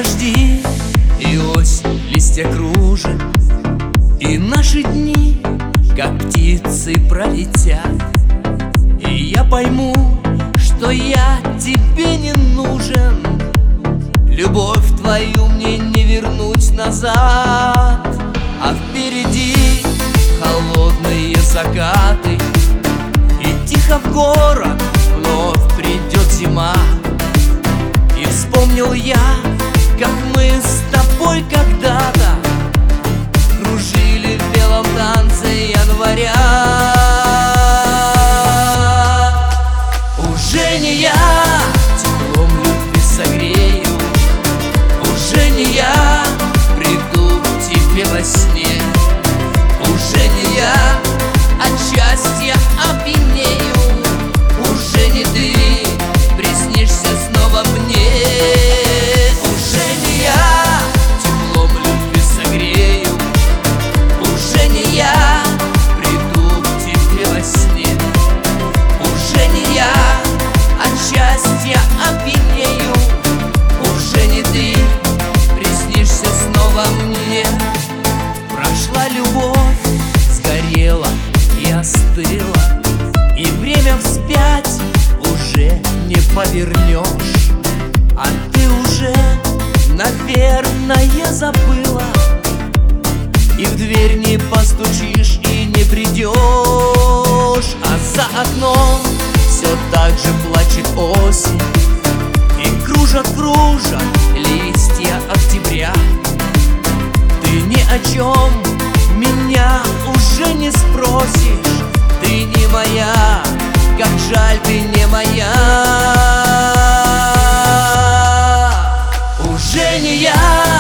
дожди, и осень листья кружит, и наши дни, как птицы, пролетят. И я пойму, что я тебе не нужен. Любовь твою мне не вернуть назад. А впереди холодные закаты, и тихо в город вновь придет зима. И вспомнил я, как мы с тобой когда-то кружили в белом танце января. Уже не я теплом любви согрею, уже не я приду к тебе во сне, уже не я от счастья опьянею, уже не ты приснишься снова мне. Уже не я теплом любви согрею, уже не я приду к тебе во сне, уже не я от счастья опьянею, уже не ты приснишься снова мне. Прошла любовь, сгорела и остыла, и время вспять уже не повернешь. А ты уже, наверное, забыла, и в дверь не постучишь и не придешь. А за окном все так же плачет осень, и кружат листья октября. Ты ни о чем меня уже не спросишь, ты не моя, как жаль, ты не моя. Уже не я